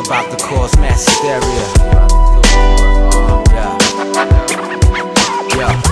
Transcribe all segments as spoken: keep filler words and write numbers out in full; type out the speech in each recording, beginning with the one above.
about to cause mass hysteria. Yeah. Yeah.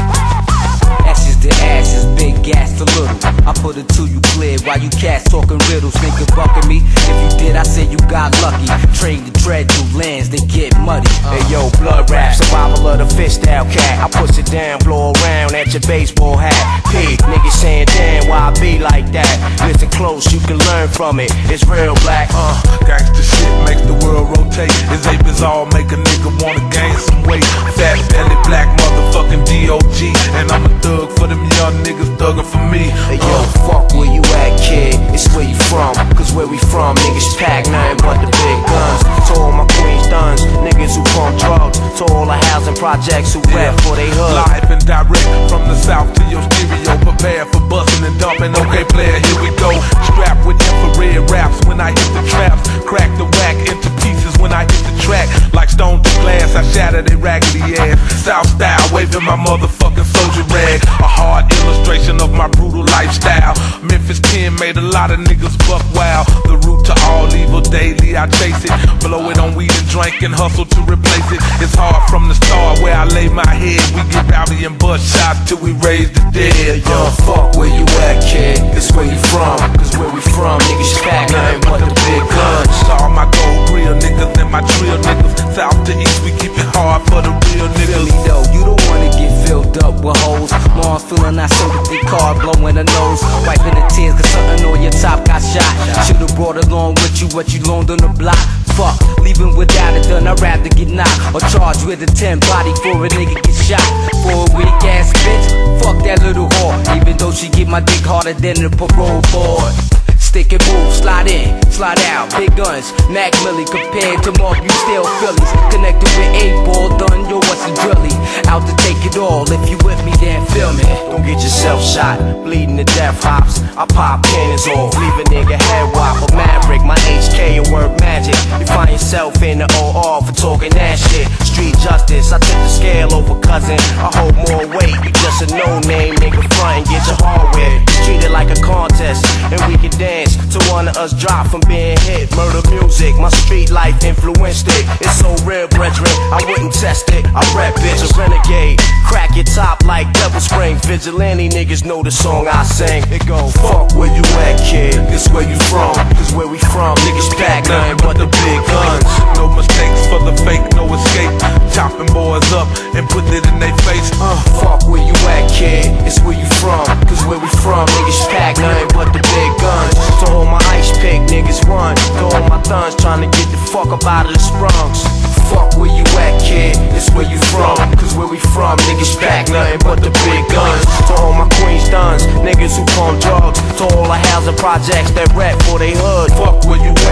Ashes to ashes, big gas to little. I put it to you clear while you cats talking riddles. Think of bucking me? If you did, I say you got lucky. Train the tread through lands, they get muddy. Hey yo, blood rap, survival of the fist out cat. I push it down, blow around at your baseball hat. P, niggas saying damn, why I be like that? Listen close, you can learn from it. It's real black. Uh, gangsta shit makes the world rotate. It's a bizarre, make a nigga wanna gain some weight. Fat belly, black motherfucking D O G. And I'm a thug for them young niggas thuggin' for me. Hey yo, fuck where you at, kid, it's where you from. Cause where we from, niggas pack nothing but the big guns. To all my queens duns, niggas who pump drugs. To all the housing projects who rap for they hood. Live and direct from the south to your stereo. Prepare for bustin' and dumping, okay player, here we go. Strapped with infrared raps when I hit the traps. Crack the whack into pieces when I hit the track. Like stone to glass, I shatter their raggedy ass. South style, waving my motherfucking soldier rag. A hard illustration of my brutal lifestyle. Memphis ten made a lot of niggas buck wild. The root to all evil daily, I chase it. Blow it on weed and drink and hustle to replace it. It's hard from the start where I lay my head. We get rowdy and bust shots till we raise the dead. Yo, fuck where you at, kid, it's where you from. Cause where we from, niggas pack nothing but the big guns. All my gold real niggas and my drill niggas. South to east, we keep it hard for the real niggas. Philly though, you don't wanna get filled up with hoes. Long feeling that sympathy card blowing the nose. Wiping the tears cause something on your top got shot. Should've brought along with you what you loaned on the block. Fuck, leaving without it done, I'd rather get knocked. Or charged with a ten body for a nigga get shot. For a weak ass bitch, fuck that little whore. Even though she get my dick harder than the parole board. Stick and move, slide in, slide out, big guns, Mac Millie compared to Mark, you still Phillies. Connected with eight ball, done, yo, what's a drilly? Out to take it all, if you with me, then feel me. Don't get yourself shot, bleeding to death hops. I pop cannons off, leave a nigga head wop. A maverick, my H K and work magic. You find yourself in the O R for talking that shit. Street justice, I tip the scale over cousin. I hold more weight, you just a no-name nigga front and get your heart wet. It's treated like a contest, and we can dance to one of us drop from being hit. Murder music, my street life influenced it. It's so real, brethren, I wouldn't test it. I rap bitch, a renegade. Crack your top like Devil Spring. Vigilante niggas know the song I sing. It go, fuck where you at, kid, it's where you from. Cause where we from, niggas pack nothing but the big guns. No mistakes for the fake, no escape. Chopping boys up and put it in their face. Uh, fuck where you at, kid, it's where you from. Cause where we from, niggas pack nothing but the big guns. To all my ice pick niggas run. To all my thuns trying to get the fuck up out of the sprungs. Fuck where you at, kid, it's where you from. Cause where we from, niggas pack nothing but the big guns. To all my queens duns, niggas who pump drugs. To all the housing projects that rap for they hood. Fuck where you